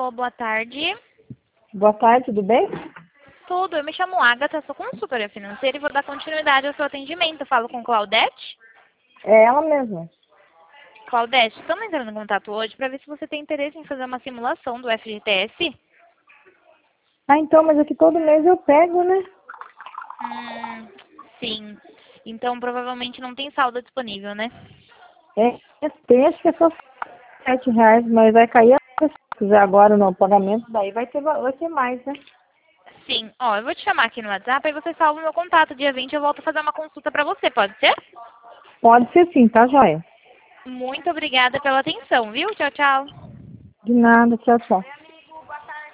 Alô, boa tarde. Boa tarde, tudo bem? Tudo, eu me chamo Agatha, sou consultora financeira e vou dar continuidade ao seu atendimento. Falo com Claudete. É ela mesma. Claudete, estamos entrando em contato hoje para ver se você tem interesse em fazer uma simulação do FGTS. Ah, então, mas aqui todo mês eu pego, né? Sim. Então, provavelmente não tem saldo disponível, né? Tem, acho que é só R$7, mas vai cair se fizer agora no pagamento, daí vai ser mais, né? Sim. Ó, eu vou te chamar aqui no WhatsApp e você salva o meu contato. Dia 20 eu volto a fazer uma consulta para você, pode ser? Pode ser sim, tá, joia? Muito obrigada pela atenção, viu? Tchau, tchau. De nada, tchau, tchau.